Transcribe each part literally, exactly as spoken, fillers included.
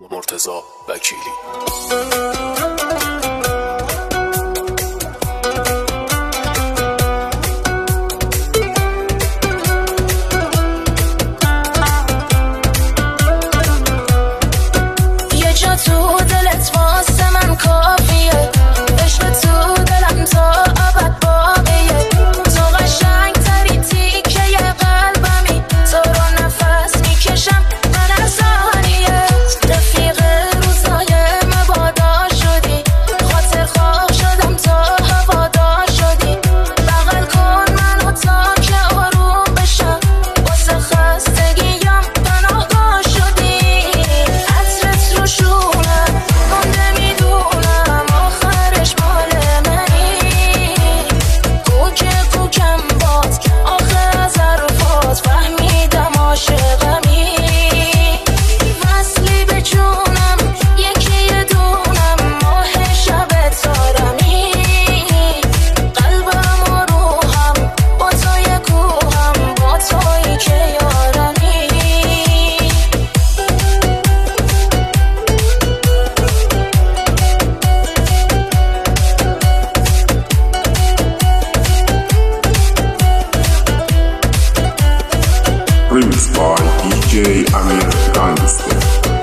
مرتضی وکیلی. یه جا تو دلت واسه من کافیه، عشق تو دلم تا ابد باقیه. تو قشنگ تری تیکه قلبمی، تو رو نفس میکشم من از ثانیه. رفیق روزای مبادا شدی، خاطر خواه شدم تا هوادار شدی. بغل کن منو تا که آروم بشم، واسه خستگیم پناهگاه شدی. عطرت رو شونم مونده میدونم آخرش مال منی. کوکه کوکم باز آخر از حرفات فهمیدم عاشقمی. وصلی به جونم یکی یه دونم، ماه شب تارمی. قلبم و روحم با توی کوهم، با توی که یارمی. Remix by دی جی امیر گانگستر.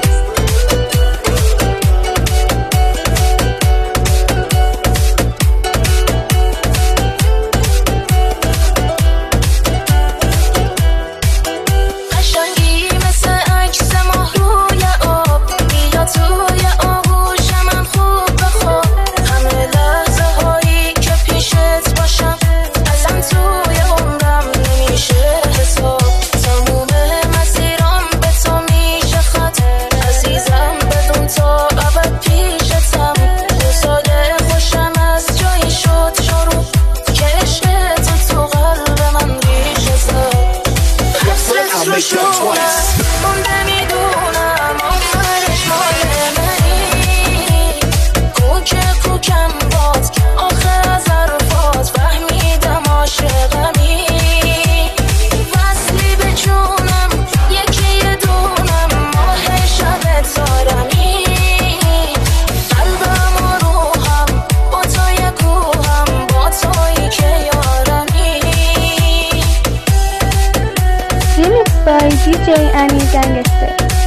قشنگی مثل عکس ماه روی آب، بیا توی آغوش من خوب بخواب. همه لحظه هایی که پیشت باشم ازم توی عمرم نمیشه حساب. تموم مسیرام به تو میشه خط، عزیزم بدون تو ابد پیشتم. روزای خوشم از جایی شد شروع، که عشق تو تو قلب من ریشه زد. حسرت رو شونم مونده میدونم آخرش مال منی. کوکه کوکم باز آخر از حرفات فهمیدم عاشقمی. وصلی به جونم یکی یه دونم، ماه شب تارمی. قلبم و روحم با توی کوهم، با توی که یارمی. Remix by دی جی امیر گنگستر.